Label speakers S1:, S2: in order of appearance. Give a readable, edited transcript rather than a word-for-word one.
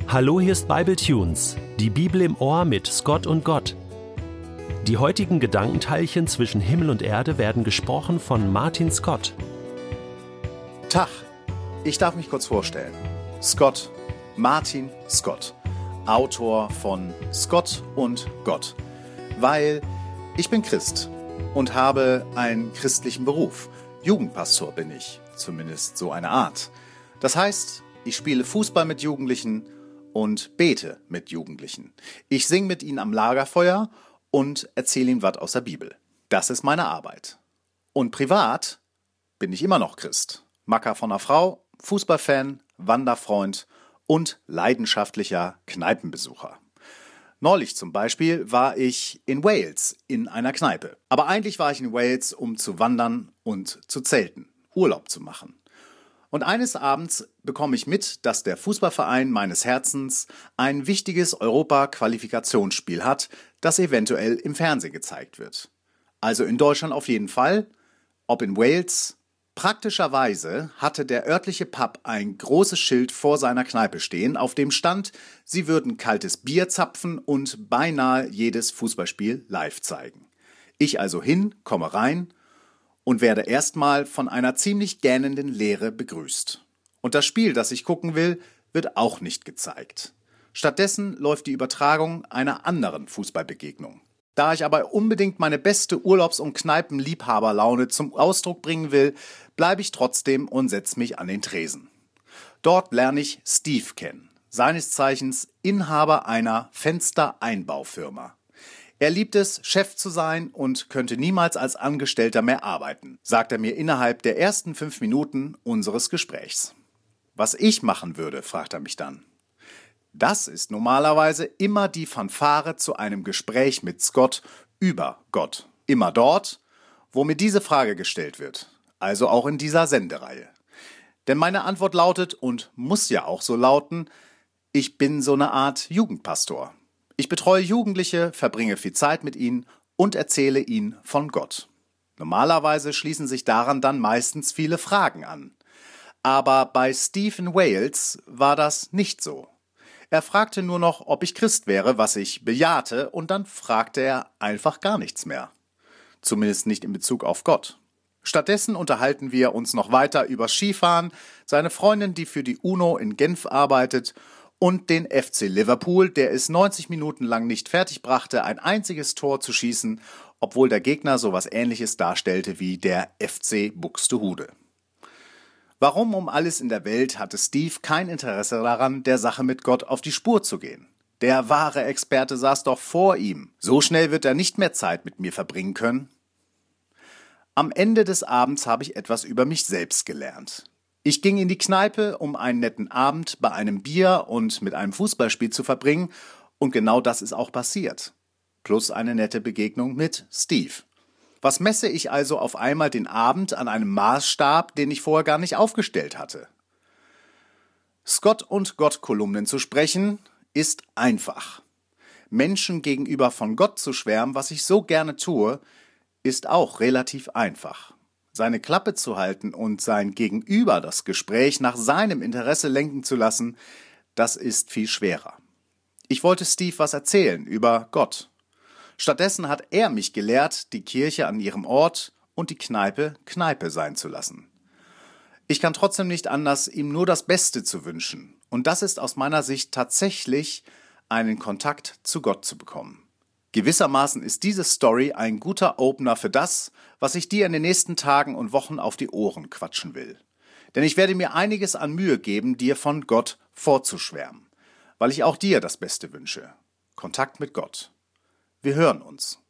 S1: Hallo, hier ist Bibletunes, die Bibel im Ohr mit Scott und Gott. Die heutigen Gedankenteilchen zwischen Himmel und Erde werden gesprochen von Martin Scott.
S2: Tag, ich darf mich kurz vorstellen. Scott, Martin Scott, Autor von Scott und Gott. Weil ich bin Christ und habe einen christlichen Beruf. Jugendpastor bin ich, zumindest so eine Art. Das heißt, ich spiele Fußball mit Jugendlichen und bete mit Jugendlichen. Ich singe mit ihnen am Lagerfeuer und erzähle ihnen was aus der Bibel. Das ist meine Arbeit. Und privat bin ich immer noch Christ. Macker von einer Frau, Fußballfan, Wanderfreund und leidenschaftlicher Kneipenbesucher. Neulich zum Beispiel war ich in Wales in einer Kneipe. Aber eigentlich war ich in Wales, um zu wandern und zu zelten, Urlaub zu machen. Und eines Abends bekomme ich mit, dass der Fußballverein meines Herzens ein wichtiges Europa-Qualifikationsspiel hat, das eventuell im Fernsehen gezeigt wird. Also in Deutschland auf jeden Fall, ob in Wales. Praktischerweise hatte der örtliche Pub ein großes Schild vor seiner Kneipe stehen, auf dem stand, sie würden kaltes Bier zapfen und beinahe jedes Fußballspiel live zeigen. Ich also hin, komme rein und werde erstmal von einer ziemlich gähnenden Leere begrüßt. Und das Spiel, das ich gucken will, wird auch nicht gezeigt. Stattdessen läuft die Übertragung einer anderen Fußballbegegnung. Da ich aber unbedingt meine beste Urlaubs- und Kneipenliebhaberlaune zum Ausdruck bringen will, bleibe ich trotzdem und setze mich an den Tresen. Dort lerne ich Steve kennen, seines Zeichens Inhaber einer Fenstereinbaufirma. Er liebt es, Chef zu sein und könnte niemals als Angestellter mehr arbeiten, sagt er mir innerhalb der ersten 5 Minuten unseres Gesprächs. Was ich machen würde, fragt er mich dann. Das ist normalerweise immer die Fanfare zu einem Gespräch mit Scott über Gott. Immer dort, wo mir diese Frage gestellt wird, also auch in dieser Sendereihe. Denn meine Antwort lautet und muss ja auch so lauten, ich bin so eine Art Jugendpastor. Ich betreue Jugendliche, verbringe viel Zeit mit ihnen und erzähle ihnen von Gott. Normalerweise schließen sich daran dann meistens viele Fragen an. Aber bei Steve in Wales war das nicht so. Er fragte nur noch, ob ich Christ wäre, was ich bejahte, und dann fragte er einfach gar nichts mehr. Zumindest nicht in Bezug auf Gott. Stattdessen unterhalten wir uns noch weiter über Skifahren, seine Freundin, die für die UNO in Genf arbeitet, und den FC Liverpool, der es 90 Minuten lang nicht fertigbrachte, ein einziges Tor zu schießen, obwohl der Gegner sowas Ähnliches darstellte wie der FC Buxtehude. Warum um alles in der Welt hatte Steve kein Interesse daran, der Sache mit Gott auf die Spur zu gehen? Der wahre Experte saß doch vor ihm. So schnell wird er nicht mehr Zeit mit mir verbringen können. Am Ende des Abends habe ich etwas über mich selbst gelernt. Ich ging in die Kneipe, um einen netten Abend bei einem Bier und mit einem Fußballspiel zu verbringen, und genau das ist auch passiert. Plus eine nette Begegnung mit Steve. Was messe ich also auf einmal den Abend an einem Maßstab, den ich vorher gar nicht aufgestellt hatte? Scott und Gott-Kolumnen zu sprechen, ist einfach. Menschen gegenüber von Gott zu schwärmen, was ich so gerne tue, ist auch relativ einfach. Seine Klappe zu halten und sein Gegenüber das Gespräch nach seinem Interesse lenken zu lassen, das ist viel schwerer. Ich wollte Steve was erzählen über Gott. Stattdessen hat er mich gelehrt, die Kirche an ihrem Ort und die Kneipe Kneipe sein zu lassen. Ich kann trotzdem nicht anders, ihm nur das Beste zu wünschen. Und das ist aus meiner Sicht tatsächlich, einen Kontakt zu Gott zu bekommen. Gewissermaßen ist diese Story ein guter Opener für das, was ich dir in den nächsten Tagen und Wochen auf die Ohren quatschen will. Denn ich werde mir einiges an Mühe geben, dir von Gott vorzuschwärmen, weil ich auch dir das Beste wünsche. Kontakt mit Gott. Wir hören uns.